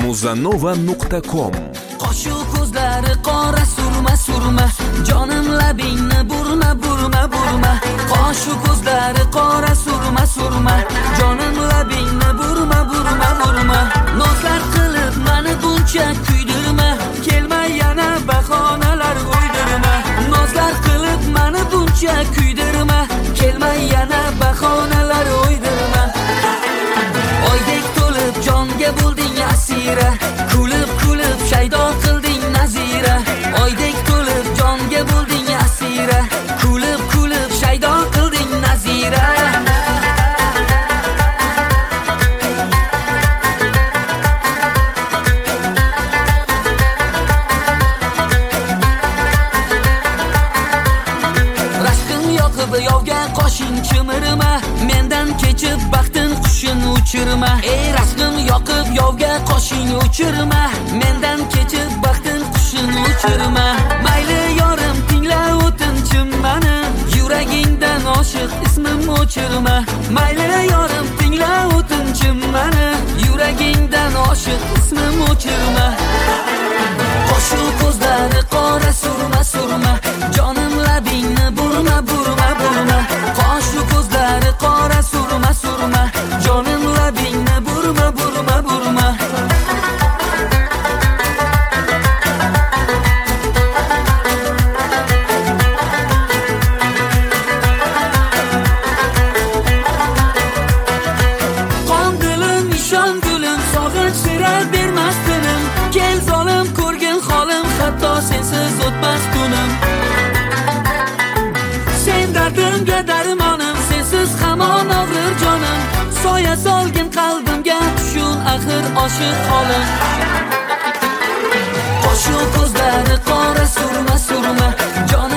muzanova.com. Qoshu ko'zlari qora surma surma, jonim labingni burma burma burma. Qoshu ko'zlari qora surma surma, jonim labingni burma burma burma. Nozlar qilib meni buncha kuydirma, kelma yana bahonalar o'ydirma. Nozlar qilib meni buncha kuydirma, kelma yana bahonalar o'ydirma. Oydek to'lib jonga bo'lding asira, kulib kulib shaydo qilding nazira. Oydek to'lib jonga bo'lding asira, kulib kulib shaydo qilding nazira. Rashqim yoqib yovga qoshing chimirma, mendan kechib baxtin qushini uchirma. Ey rashqim yoqib yovga qoshing uchirma, mendan kechib baxtin qushini uchirma. Mayli yorim tingla o'tinchim mani, yuragingdan oshiq ismim o'chirma. Mayli yorim tingla o'tinchim mani, yuragingdan oshiq ismim o'chirma. Qoshu ko'zlari qora surma surma, jonim labingni burma burma burma. Qoshu ko'zlari qora surma surma, jonim labingni burma burma burma. Qon dilim ishon gulim, sog'inch sira bermas dilim. Kel zolim ko'rgin holim, hatto sensiz o'tmas kunim. Sen dardimga darmonim, sensiz hamon og'rir jonim. Soya solgin qalbimga, tushun axir oshiq holim. Qoshu ko'zlari qora surma surma,